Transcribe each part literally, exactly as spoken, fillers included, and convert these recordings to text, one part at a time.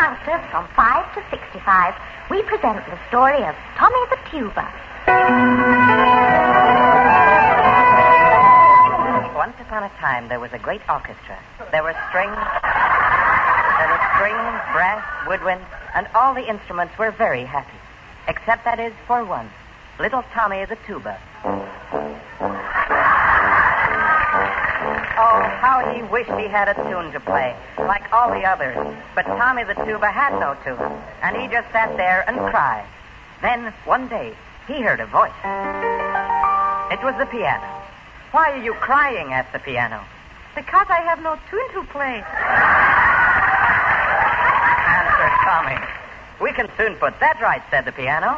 youngsters from five to sixty-five, we present the story of Tommy the Tuba. Once upon a time, there was a great orchestra. There were strings, there were strings, brass, woodwind, and all the instruments were very happy. Except, that is, for one, little Tommy the Tuba. Oh, how he wished he had a tune to play, like all the others. But Tommy the Tuba had no tune, and he just sat there and cried. Then, one day, he heard a voice. It was the piano. Why are you crying? Asked the piano. Because I have no tune to play. Answered Tommy. We can soon put that right, said the piano.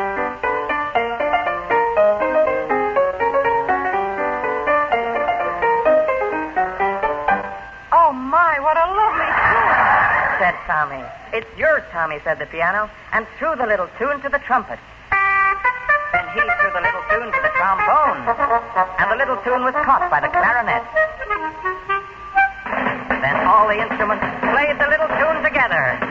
Oh, my, what a lovely tune, said Tommy. It's yours, Tommy, said the piano, and threw the little tune to the trumpet. Then he threw the little tune to the trombone, and the little tune was caught by the clarinet. Then all the instruments played the little tune together.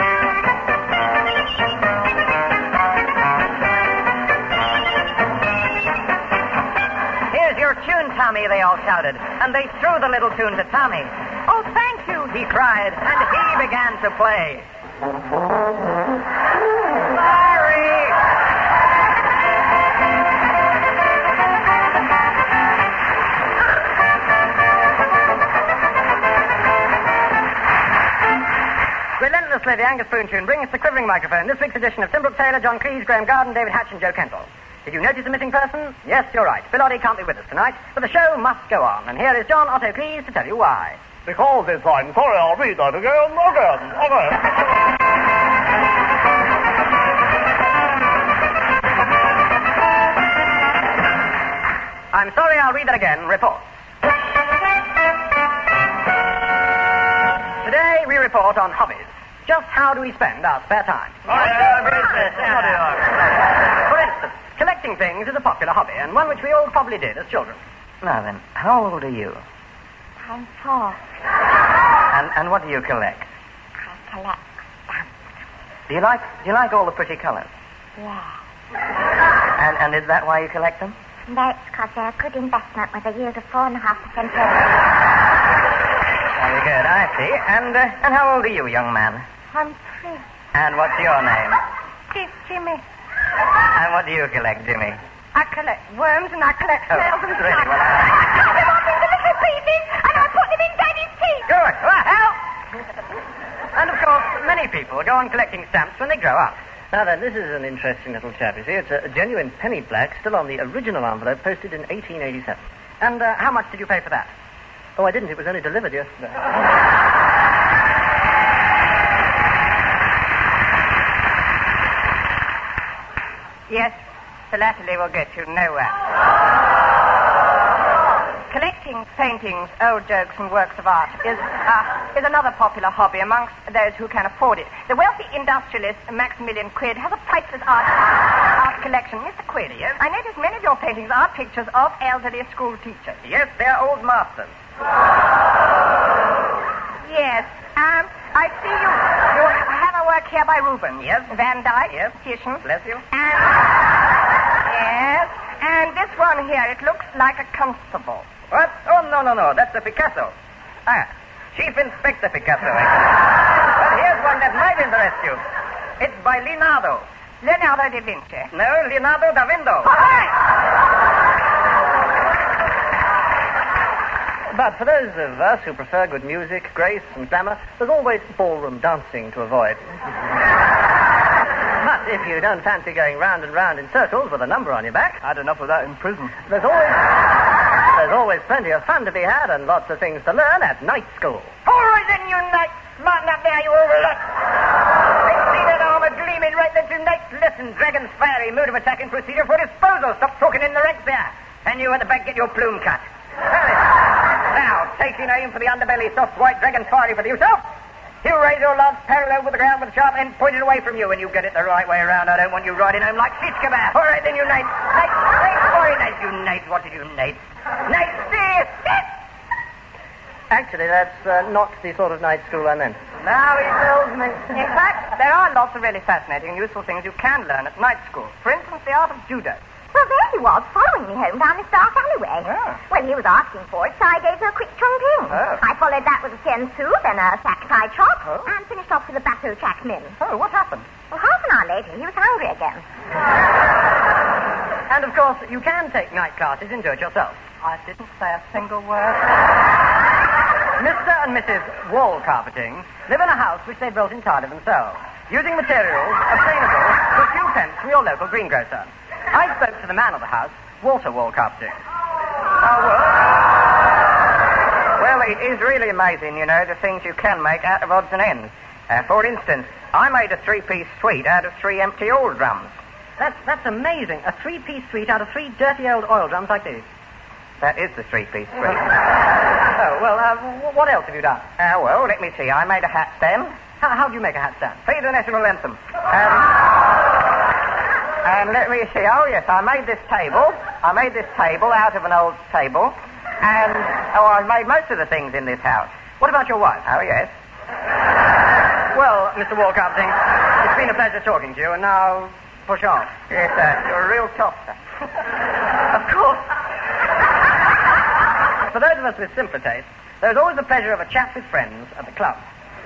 Here's your tune, Tommy, they all shouted, and they threw the little tune to Tommy. Oh, thank you, he cried, and he began to play. Sorry! Relentlessly, the Angus Spoon tune brings us the quivering microphone. This week's edition of Tim Brooke Taylor, John Cleese, Graham Garden, David Hatch, and Joe Kendall. Did you notice a missing person? Yes, you're right. Bill Oddie can't be with us tonight, but the show must go on. And here is John Otto Cleese to tell you why. Because it's I'm sorry, I'll read that again, again, again. I'm sorry, I'll read that again. Report. Today we report on hobbies. Just how do we spend our spare time? Oh, yeah, business. For instance, collecting things is a popular hobby, and one which we all probably did as children. Now then, how old are you? I'm four. And and what do you collect? I collect stamps. Do you like do you like all the pretty colors? Yeah. And and is that why you collect them? No, it's because they're a good investment with a yield of four and a half percent. Very good, I see. And uh, and how old are you, young man? I'm three. And what's your name? It's Jimmy. And what do you collect, Jimmy? I collect worms and I collect snails and really? slugs. Well, I cut them off into little pieces and I put them in Daddy's teeth. Good. Well, help! And of course, many people go on collecting stamps when they grow up. Now then, this is an interesting little chap, you see. It's a, a genuine penny black, still on the original envelope, posted in eighteen eighty-seven. And uh, how much did you pay for that? Oh, I didn't. It was only delivered yesterday. Yes, philately will get you nowhere. Collecting paintings, old jokes, and works of art is uh, is another popular hobby amongst those who can afford it. The wealthy industrialist Maximilian Quid has a priceless art art collection. Mister Quid, yes? I notice many of your paintings are pictures of elderly school teachers. Yes, they're old masters. Yes. Um, I see you you have a work here by Rubens. Yes. Van Dyck. Yes. Titian. Bless you. And, yes. And this one here, it looks like a constable. What? Oh, no, no, no. That's a Picasso. Ah, Chief Inspector Picasso. But here's one that might interest you. It's by Leonardo. Leonardo da Vinci. No, Leonardo da Vindo. All right. But for those of us who prefer good music, grace, and glamour, there's always ballroom dancing to avoid. But if you don't fancy going round and round in circles with a number on your back... I had enough of that in prison. There's always... There's always plenty of fun to be had and lots of things to learn at night school. All right, then, you knight. Smarten up there, you overlook. I see that armor gleaming right there tonight. Listen, Dragon's fiery mode of attack and procedure for disposal. Stop talking in the ranks there. And you at the back, get your plume cut. Now, taking aim for the underbelly, soft white Dragon's fiery for yourself. You raise your lance parallel with the ground with a sharp end pointed away from you, and you get it the right way around. I don't want you riding home like fish kebab. All right, then, you knight. Knight, knight, sorry, knight, you knight. What did you knight? Knight, this, this. Actually, that's uh, not the sort of night school I meant. Now he tells me. In fact, there are lots of really fascinating and useful things you can learn at night school. For instance, the art of judo. Well, there he was, following me home down this dark alleyway. Oh. Well, he was asking for it, so I gave her a quick chung ping. Oh. I followed that with a tian su, then a sack tai chop, Oh. and finished off with a bateau chak min. Oh, what happened? Well, half an hour later, he was hungry again. And, of course, you can take night classes and do it yourself. I didn't say a single word. Mister and Missus Wall Carpeting live in a house which they built entirely themselves, using materials obtainable for a few pence from your local greengrocer. I spoke to the man of the house, Walter Wall Carpeting. Oh, well. Well, it is really amazing, you know, the things you can make out of odds and ends. Uh, for instance, I made a three-piece suite out of three empty oil drums. That's, that's amazing. A three-piece suite out of three dirty old oil drums like these. That is the three-piece suite. Oh, well, uh, w- what else have you done? Uh, well, let me see. I made a hat stand. How, how do you make a hat stand? Play the national anthem. Um, and let me see. Oh, yes, I made this table. I made this table out of an old table. And, oh, I made most of the things in this house. What about your wife? Oh, yes. Well, Mister Wall Carpeting, it's been a pleasure talking to you, and now push on. Yes, sir. You're a real top, sir. Of course. For those of us with simpler tastes, there's always the pleasure of a chat with friends at the club.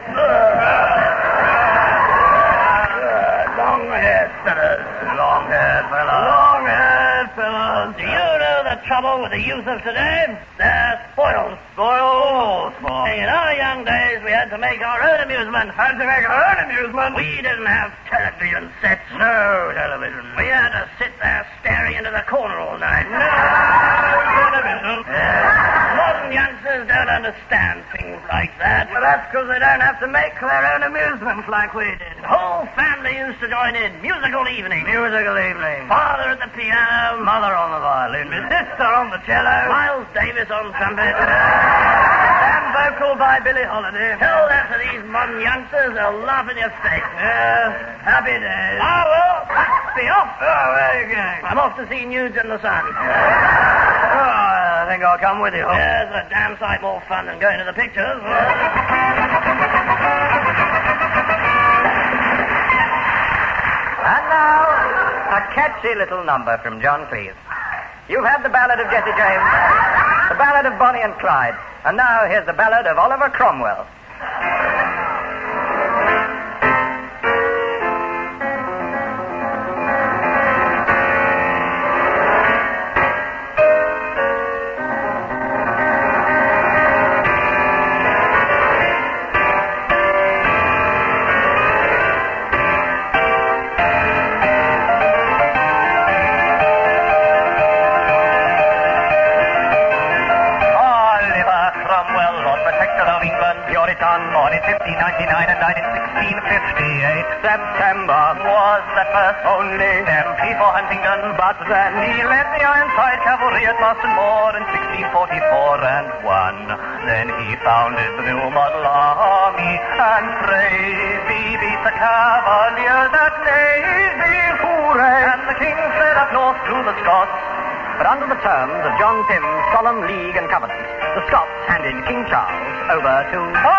Long-haired fellas. Long-haired fellas. Long-haired fellas. Do you know the trouble with the youth of today? They're spoiled. Spoiled? Spoiled. In our young days, we had to make our own amusement. Had to make our own amusement? We didn't have television sets. No television. We had to sit there staring into the corner all night. No television. Yeah. Modern youngsters don't understand things like that. Well, that's because they don't have to make their own amusements like we did. The whole family used to join in. Musical evening. Musical evening. Father at the piano. Mother on the violin. My sister on the cello. Miles Davis on trumpet. And vocal by Billie Holiday. Tell that to these modern youngsters, they'll laugh in your face. Yeah, happy days. Ah, well, be off. Oh, where are you going? I'm off to see Nudes in the Sun. Oh, I think I'll come with you. Yeah, it's a damn sight more fun than going to the pictures. And now, a catchy little number from John Cleese. You've had the ballad of Jesse James, the ballad of Bonnie and Clyde, and now here's the ballad of Oliver Cromwell. fifteen ninety-nine and died in sixteen fifty-eight. September was the first only M P for Huntingdon, but then he led the Ironside Cavalry at Marston Moor in sixteen forty-four and won. Then he founded the new model army, and praise he beat the Cavaliers at Navy, hooray! And the king fled up north to the Scots. But under the terms of John Pym's solemn league and covenant, the Scots handed King Charles over to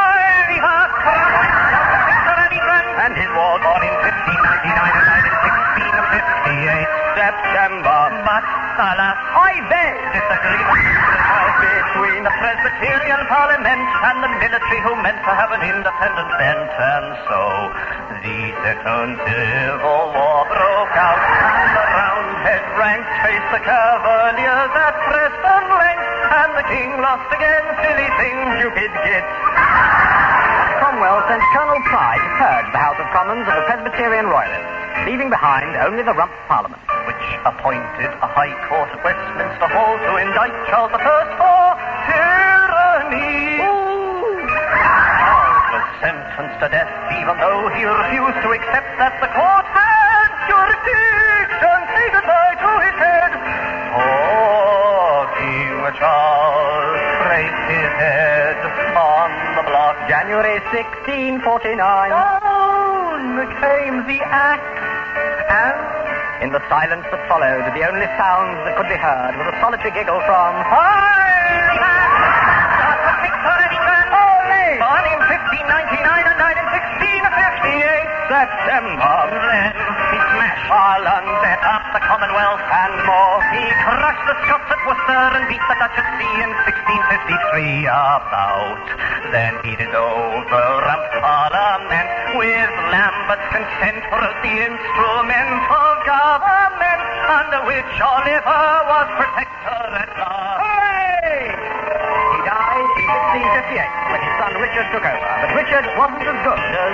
and his war born in fifteen ninety-nine and died in sixteen fifty-eight. September. But, alas, I beg disagreement between the Presbyterian Parliament and the military who meant to have an independent bent, and so the Second Civil War broke out, and the Roundhead ranks faced the Cavaliers at Preston length, and the king lost again. Silly thing, stupid git. Cromwell sent Colonel Pride to purge the House of Commons of the Presbyterian Royalists, leaving behind only the Rump Parliament, which appointed a High Court at Westminster Hall to indict Charles the First for tyranny. Charles was sentenced to death, even though he refused to accept that the court had jurisdiction. Say goodbye to his head. Poor King Charles raised his head on the block. January sixteen forty-nine. Down came the axe, And in the silence that followed, the only sound that could be heard was a solitary giggle from... Remington. Ole! Born in fifteen ninety-nine and died in sixteen fifty-eight. September. Then he smashed Ireland, set up the Commonwealth and more. He crushed the Scots at Worcester and beat the Dutch at sea in sixteen fifty-three about. Then he did overrun Parliament with Lambert's consent, wrote the instrumental government under which Oliver was protector at law. Hooray! He died in sixteen fifty-eight when his son Richard took over, but Richard wasn't as good as...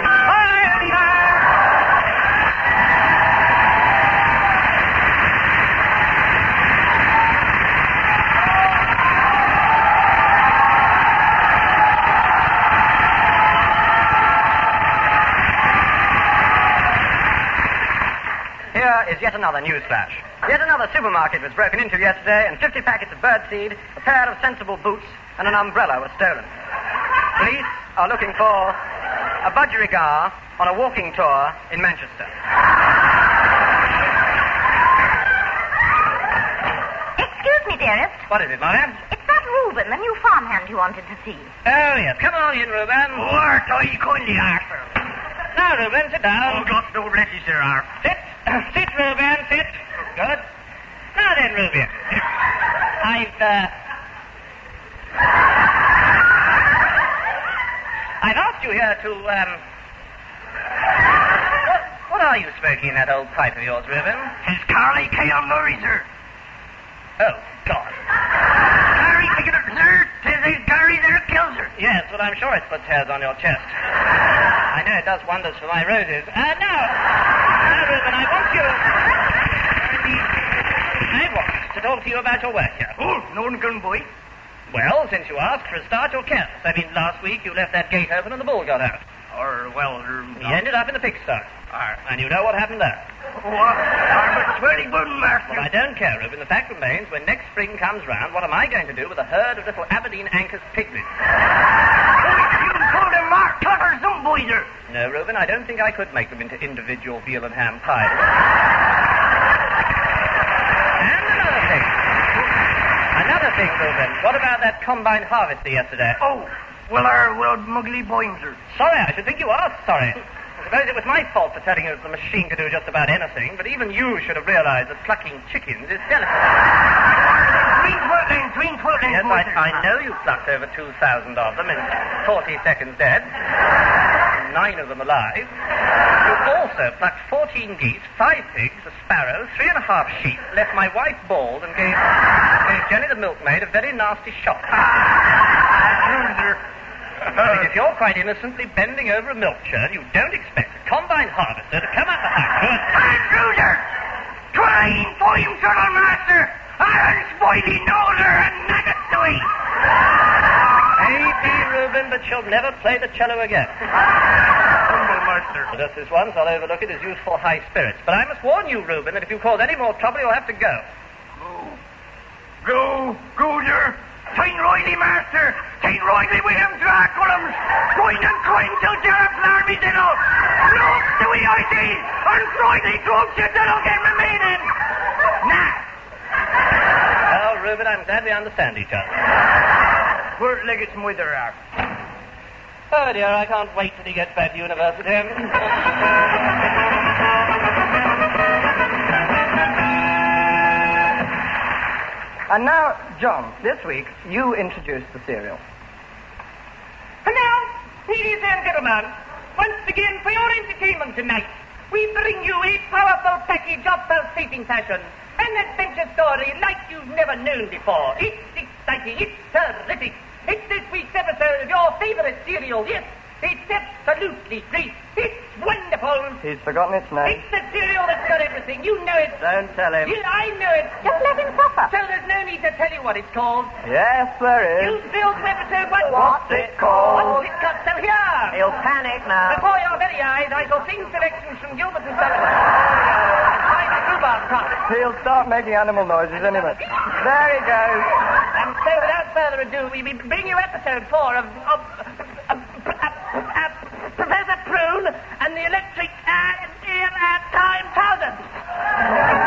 Here is yet another news flash. Yet another supermarket was broken into yesterday, and fifty packets of birdseed, a pair of sensible boots, and an umbrella were stolen. Police are looking for a budgerigar on a walking tour in Manchester. Excuse me, dearest. What is it, Mother? It's that Reuben, the new farmhand you wanted to see. Oh, yes. Come on in, Reuben. What are you kindly, Arthur? Now, Reuben, sit down. Oh, God, no bless you, sir, Arthur. Sit. Sit, Reuben, sit. Good. Now then, Reuben. I've, uh... I've asked you here to, um... What, what are you smoking in that old pipe of yours, Reuben? It's Carly K. on Murray, sir. Oh, God. Gary, take it, sir. Says there's Gary there kills her. Yes, well, I'm sure it puts hairs on your chest. I know it does wonders for my roses. Uh, now, now, Reuben, I want you... I want to talk to you about your work here. Oh, no one gun boy. Well, since you asked, for a start, you're careless. I mean, last week you left that gate open and the bull got out. Or, well, er, He ended up in the pigsty. And you know what happened there. what? I'm a swelly good master. Well, I don't care, Reuben. The fact remains, when next spring comes round, what am I going to do with a herd of little Aberdeen Anchors piglets? You called him Mark Clutter, some boy, sir. No, Reuben, I don't think I could make them into individual veal and ham pies. And another thing. Another thing, Reuben. What about that combine harvester yesterday? Oh, well, our well, muggly boys, sir. Sorry, I should think you are sorry. I suppose it was my fault for telling you that the machine could do just about anything, but even you should have realized that plucking chickens is delicate. Tween twirtlings, tween twirtlings, Yes, boys, I, sir. I know you plucked over two thousand of them in forty seconds dead, and nine of them alive. You also plucked fourteen geese, five pigs, a sparrow, three and a half sheep, left my wife bald, and gave, gave Jenny the milkmaid a very nasty shock. True, sir. I mean, if you're quite innocently bending over a milk churn, you don't expect a combine harvester to come out the house. I'm true, sir. Trying for him, turtle master. Iron spoily noser and nuggets to eat. Maybe, Reuben, but she'll never play the cello again. Humble master. Just this once, I'll overlook it as useful high spirits. But I must warn you, Reuben, that if you cause any more trouble, you'll have to go. Go, go, sir. Saint Royley, master. Saint Royley with him Draculums. Going and crying till Jarrett's armies in all. Look, the way I see. And Royley troops you that'll get me meaning. Nah. Well, Reuben, I'm glad we understand each other. Where Leggett's mother are. Oh, dear, I can't wait till he gets back to university. And now, John, this week, you introduced the serial. And now, ladies and gentlemen, once again for your entertainment tonight, we bring you a powerful package of pulsating passion, an adventure story like you've never known before. It's exciting, it's terrific. It's this week's episode of your favorite serial, yes. It's absolutely great. It's wonderful. He's forgotten its name. It's the serial that's got everything. You know it. Don't tell him. Yeah, I know it. Just let him suffer. So there's no need to tell you what it's called. Yes, there You is. filled with episode one. What's it called? What's it got? So here. He'll panic now. Before your very eyes, I shall sing selections from Gilbert and Sullivan. By the rhubarb crop. He'll start making animal noises any minute. There he goes. And so, without further ado, we bring you episode four of, of, of, of, of, of Professor Prune and the Electric uh, uh, Time Thousand.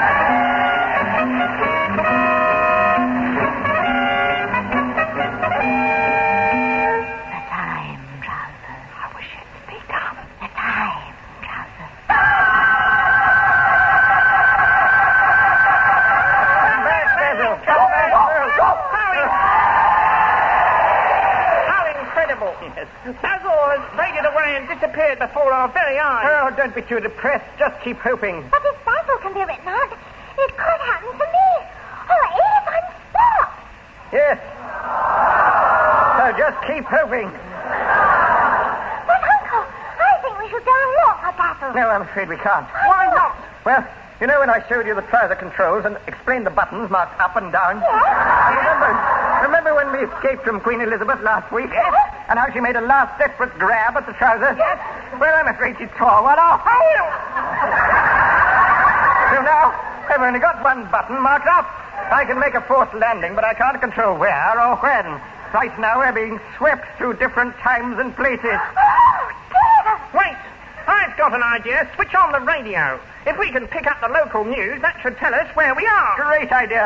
before our very eyes. Oh, don't be too depressed. Just keep hoping. But if Basil can be written out, it could happen to me. Or even Spot. Yes. So just keep hoping. But, Uncle, I think we should go and look for Basil. No, I'm afraid we can't. Why not? Well, you know when I showed you the trouser controls and explained the buttons marked up and down? Yes. And remember, remember when we escaped from Queen Elizabeth last week? Yes. And how she made a last desperate grab at the trouser? Yes. Well, I'm afraid she tore one off. So now, I've only got one button marked up. I can make a forced landing, but I can't control where or when. Right now, we're being swept through different times and places. Oh, dear. Wait. I've got an idea. Switch on the radio. If we can pick up the local news, that should tell us where we are. Great idea.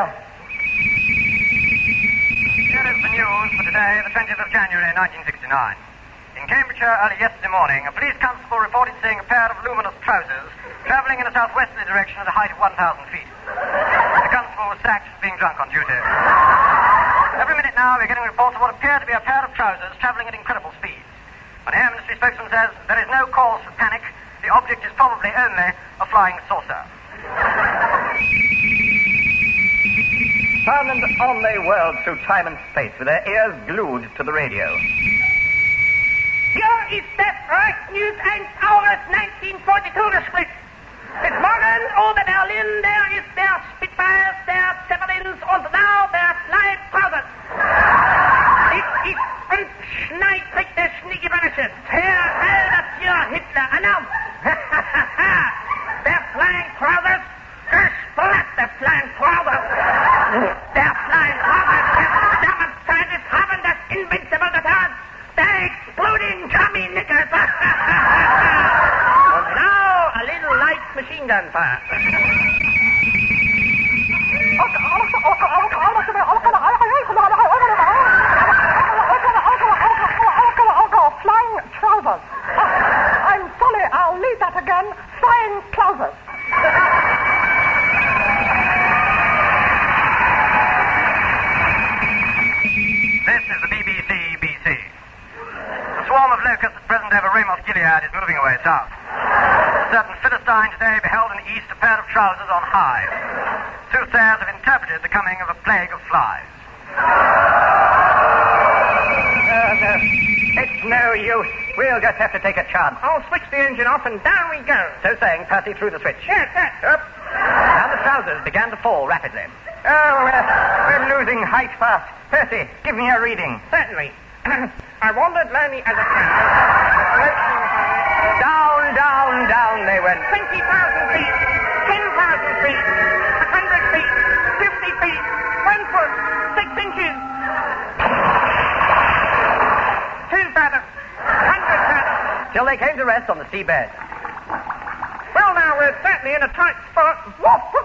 Here is the news for today, the twentieth of January, nineteen sixty-nine. In Cambridgeshire early yesterday morning, a police constable reported seeing a pair of luminous trousers travelling in a southwesterly direction at a height of one thousand feet. The constable was sacked for being drunk on duty. Every minute now, we're getting reports of what appear to be a pair of trousers travelling at incredible speeds. An Air Ministry spokesman says there is no cause for panic. The object is probably only a flying saucer. On and on they whirled through time and space with their ears glued to the radio. Here is the first news and hours nineteen forty-two split. This morning over Berlin there is their Spitfires, their Zeppelins, and now their flying trousers. It is unschneidlich der Schneegewannisches. Herr Albert Führer Hitler announced. Their flying trousers, splat the flying trousers. Their flying trousers have demonstrated haben das invincible deterrent. The exploding Tommy knickers. And now a little light machine gun fire. Flying trousers. I'm sorry, I'll leave that again. Flying trousers. This is the B B C B C. The swarm of locusts at present over Ramoth Gilead is moving away south. A certain Philistine today beheld in the east a pair of trousers on high. Soothsayers have interpreted the coming of a plague of flies. Uh, no. It's no use. We'll just have to take a chance. I'll switch the engine off and down we go. So saying, Percy threw the switch. Yes, yes. Up. Now the trousers began to fall rapidly. Oh, we're, we're losing height fast. Percy, give me a reading. Certainly. I wandered lonely as a friend. Down, down, down they went. twenty thousand feet, ten thousand feet, one hundred feet, fifty feet, one foot, six inches. Two fathoms, one hundred fathoms. Till they came to rest on the seabed. Well, now, we're certainly in a tight spot. Woof, woof.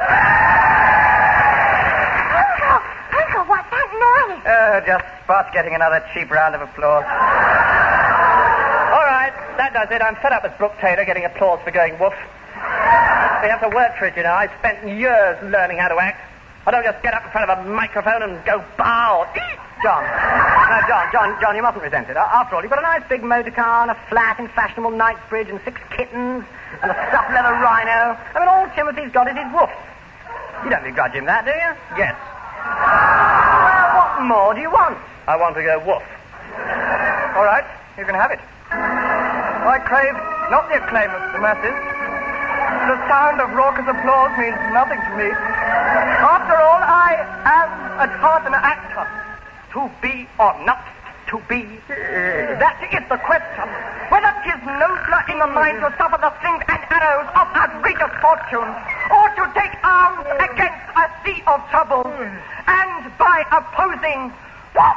Uncle, Uncle, what's that noise? Oh, just Spot getting another cheap round of applause. All right, that does it. I'm fed up with Brooke Taylor getting applause for going woof. We have to work for it, you know. I've spent years learning how to act. I don't just get up in front of a microphone and go bow. John, uh, John, John, John, you mustn't resent it. After all, you've got a nice big motor car and a flat in fashionable Knightsbridge and six kittens and a stuffed leather rhino. I mean, all Timothy's got is his woof. You don't begrudge him that, do you? Yes. Well, what more do you want? I want to go woof. All right, you can have it. I crave not the acclaim of the masses. The sound of raucous applause means nothing to me. After all, I am at heart an actor. To be or not to be, that is the question. Whether 'tis nobler in the mind to suffer the slings and arrows of outrageous fortune, or to take arms against a sea of trouble, and by opposing what?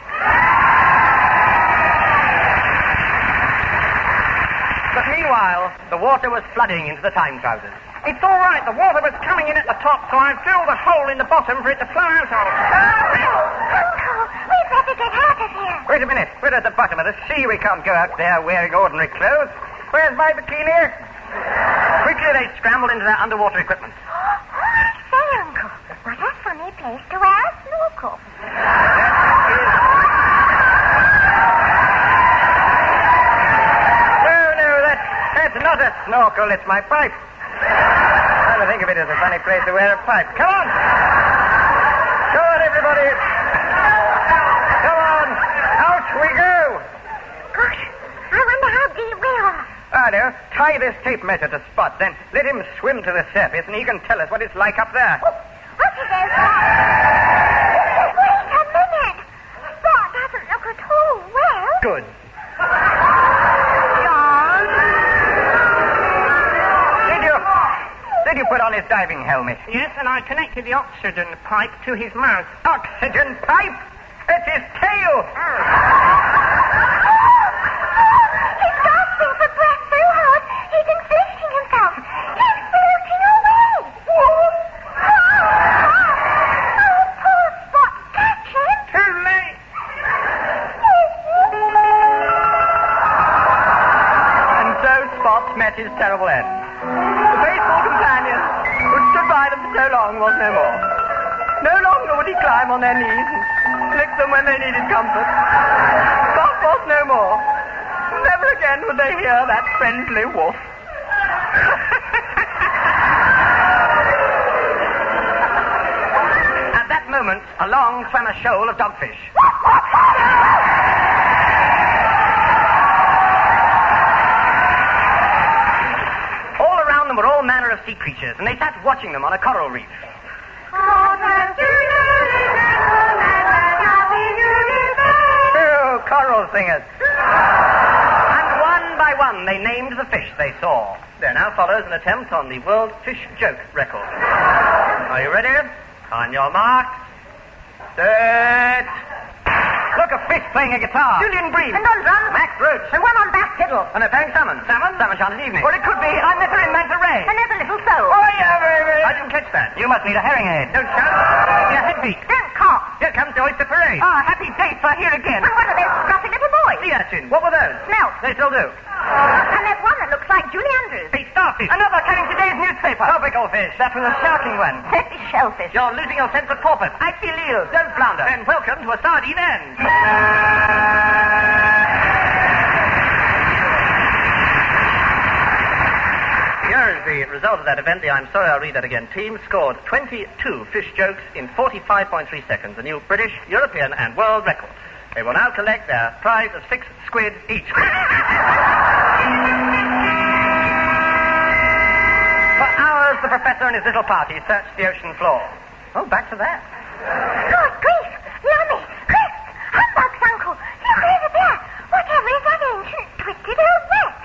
But meanwhile, the water was flooding into the time trousers. It's all right. The water was coming in at the top, so I filled a hole in the bottom for it to flow out of. Uncle, we'd better get out of here. Wait a minute. We're at the bottom of the sea. We can't go out there wearing ordinary clothes. Where's my bikini? Quickly, they scrambled into their underwater equipment. Say, Uncle, what a funny place to wear a snorkel. No, no, not a snorkel, it's my pipe. I don't think of it as a funny place to wear a pipe. Come on! Come on, everybody! Come on! Out we go! Gosh, I wonder how deep we are. I know. Tie this tape measure to Spot, then let him swim to the surface and he can tell us what it's like up there. Oh, what is this? Wait a minute. Spot doesn't look at all well. Good. John? Did you... Did you put on his diving helmet? Yes, and I connected the oxygen pipe to his mouth. Oxygen pipe? It's his tail! He's gasping for breath so hard, he's inflating himself. He's floating away. Oh, poor Spot. Catch him. Too late! And so Spot met his terrible end. The faithful companion who stood by them for so long was no more. No longer would he climb on their knees and lick them when they needed comfort. Spot was no more. Never again would they hear that friendly woof. At that moment, along swam a shoal of dogfish. All around them were all manner of sea creatures, and they sat watching them on a coral reef. Oh, coral singers. And one by one, they named the fish they saw. There now follows an attempt on the World Fish Joke record. Are you ready? On your mark. Set. Look, a fish playing a guitar. Julian Bream. And on drums. Max Roach. And one on bass fiddle. And a paying salmon. Salmon? Salmon chanted evening. Or it could be I'm Netter in Manta Ray. And there's a little soul. Oh, yeah, baby. I didn't catch that. You must need a herring aid. Don't shout. Need a headbeat. Don't cough. Here comes the oyster parade. Ah, happy days are here again. And what are those scruffy little boys? Sea urchins. What were those? Smelts. They still do. And there's one that looks like Julie Andrews. Hey, starfish. Another carrying today's newspaper. Tropical fish. That was a shocking one. Happy shellfish. You're losing your sense of porpoise. I feel ill. Don't flounder. Then welcome to a sardine end. Here is the result of that event. The I'm sorry, I'll read that again. Team scored twenty-two fish jokes in forty-five point three seconds, a new British, European, and world record. They will now collect their prize of six squid each. For hours, the professor and his little party searched the ocean floor. Oh, back to that. Good grief. Lummy. Chris. Humbug's uncle. Look over there. Whatever is that ancient twisted old net?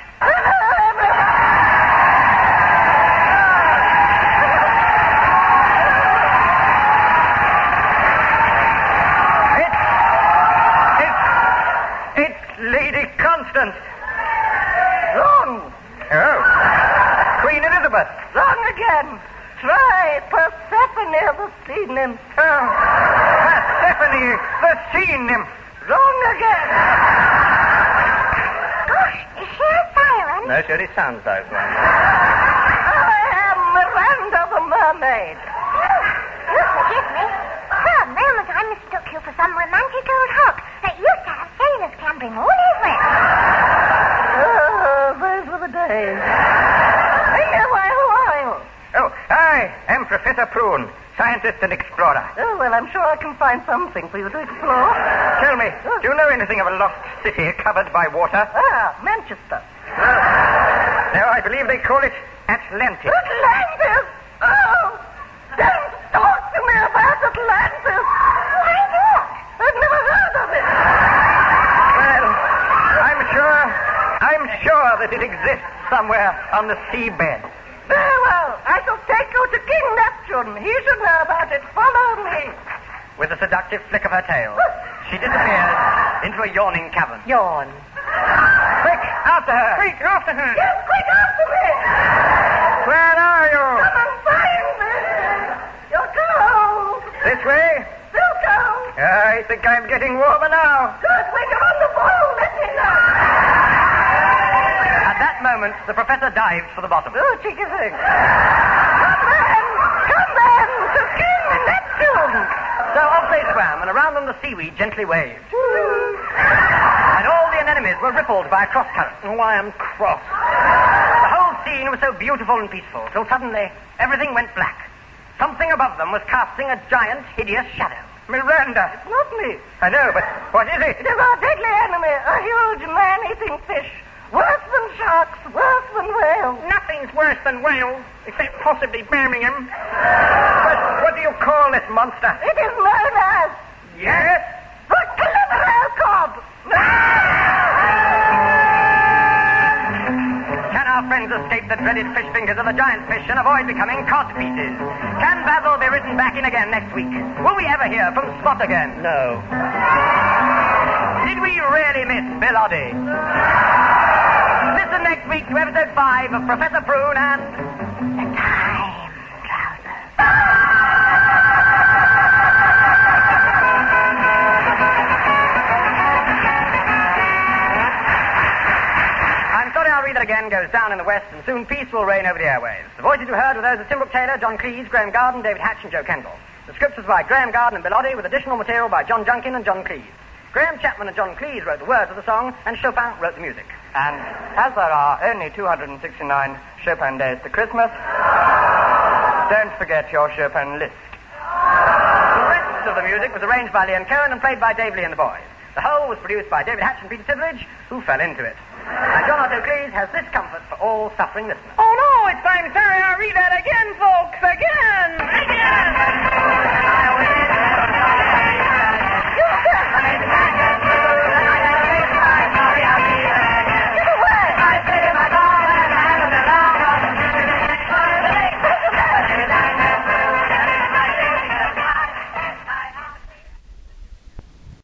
Lady Constance. Wrong. Oh. Queen Elizabeth. Wrong again. Try Persephone, the sea nymph. Oh. Persephone, the sea nymph. Wrong again. Gosh, is she a siren? No, she only sounds like one. I am Miranda the mermaid. Oh, you forgive me. For a moment I mistook you for some romantic old hulk that used to have sailors clambering all over it. Oh, those were the days. Hey, why, who are you? Oh, I am Professor Prune, scientist and explorer. Oh, well, I'm sure I can find something for you to explore. Tell me, do you know anything of a lost city covered by water? Ah, Manchester. No, I believe they call it Atlantis. Atlantis? Oh, don't talk to me about Atlantis. Why not? I've never heard of it. Well, I'm sure, I'm sure that it exists somewhere on the seabed. Very well. I shall take you to King Neptune. He should know about it. Follow me. With a seductive flick of her tail, she disappears into a yawning cavern. Yawn. Quick, after her. Quick, after her. Yes, quick, after me. Where are you? Come and find me. You're cold. This way? Still cold. I think I'm getting warmer now. Good. When you're on the boil, let me know. At that moment, the professor dives for the bottom. Oh, cheeky thing. Come then. Come then to King Neptune. So off they swam, and around them the seaweed gently waved. And all the anemones were rippled by a cross current. Oh, I am cross. The whole scene was so beautiful and peaceful, till suddenly everything went black. Something above them was casting a giant, hideous shadow. Miranda! It's not me. I know, but what is it? It is our deadly enemy, a huge man-eating fish. Worse than sharks, worse than whales. Nothing's worse than whales, except possibly Birmingham. But what do you call this monster? It is known as Yes? the Caliveral Cod. Can our friends escape the dreaded fish fingers of the giant fish and avoid becoming cod pieces? Can Basil be written back in again next week? Will we ever hear from Spot again? No. Did we really miss Bill Oddie? Listen next week to episode five of Professor Prune and The Time Trouser. I'm sorry I'll read that again goes down in the West, and soon peace will reign over the airwaves. The voices you heard were those of Tim Brooke Taylor, John Cleese, Graham Garden, David Hatch, and Joe Kendall. The script was by Graham Garden and Bill Oddie, with additional material by John Junkin and John Cleese. Graham Chapman and John Cleese wrote the words of the song, and Chopin wrote the music. And as there are only two hundred sixty-nine Chopin days to Christmas, don't forget your Chopin list. The rest of the music was arranged by Liam Cohen and played by Dave Lee and the boys. The whole was produced by David Hatch and Peter Titheridge, who fell into it. And John Otto Cleese has this comfort for all suffering listeners. Oh, no, it's I'm sorry I'll read that again, folks, again.